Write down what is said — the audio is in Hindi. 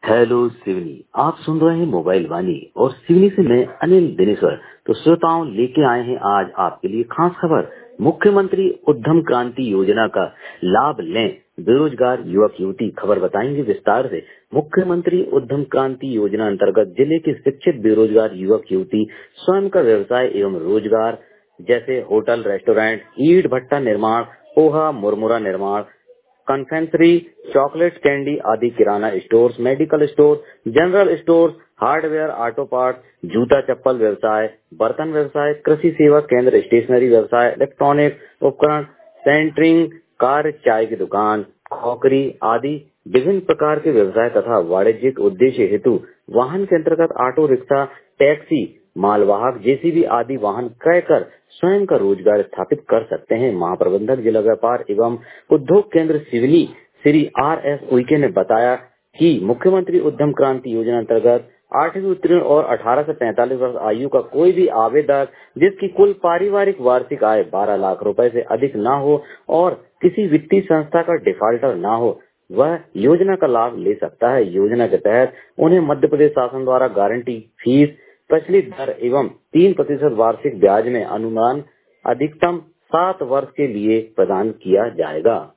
हेलो सिवनी, आप सुन रहे हैं मोबाइल वाणी और सिवनी से मैं अनिल दिनेश्वर। तो श्रोताओं, लेके आए हैं आज आपके लिए खास खबर। मुख्यमंत्री उद्यम क्रांति योजना का लाभ लें बेरोजगार युवक युवती। खबर बताएंगे विस्तार से। मुख्यमंत्री उद्यम क्रांति योजना अंतर्गत जिले के शिक्षित बेरोजगार युवक युवती स्वयं का व्यवसाय एवं रोजगार जैसे होटल, रेस्टोरेंट, ईंट भट्टा निर्माण, पोहा मुरमुरा निर्माण, कन्फेक्शनरी, चॉकलेट, कैंडी आदि, किराना stores, medical store, general store, hardware, auto part, जूता चप्पल व्यवसाय, बर्तन व्यवसाय, कृषि सेवा केंद्र, स्टेशनरी व्यवसाय, इलेक्ट्रॉनिक उपकरण, सेंटरिंग, कार, चाय की दुकान, खोकरी आदि विभिन्न प्रकार के व्यवसाय तथा वाणिज्यिक उद्देश्य हेतु वाहन के अंतर्गत ऑटो रिक्शा, टैक्सी, मालवाहक, जेसीबी आदि वाहन क्रय कर स्वयं का रोजगार स्थापित कर सकते हैं। महाप्रबंधक जिला व्यापार एवं उद्योग केंद्र सिवनी श्री RS उइके ने बताया कि मुख्यमंत्री उद्यम क्रांति योजना अंतर्गत 8वीं उत्तीर्ण और 18 से 45 वर्ष आयु का कोई भी आवेदक जिसकी कुल पारिवारिक वार्षिक आय 12 लाख रुपए से अधिक न हो और किसी वित्तीय संस्था का डिफाल्टर न हो, वह योजना का लाभ ले सकता है। योजना के तहत उन्हें मध्य प्रदेश शासन द्वारा गारंटी फीस, प्रचलित दर एवं 3% वार्षिक ब्याज में अनुदान अधिकतम 7 वर्ष के लिए प्रदान किया जाएगा।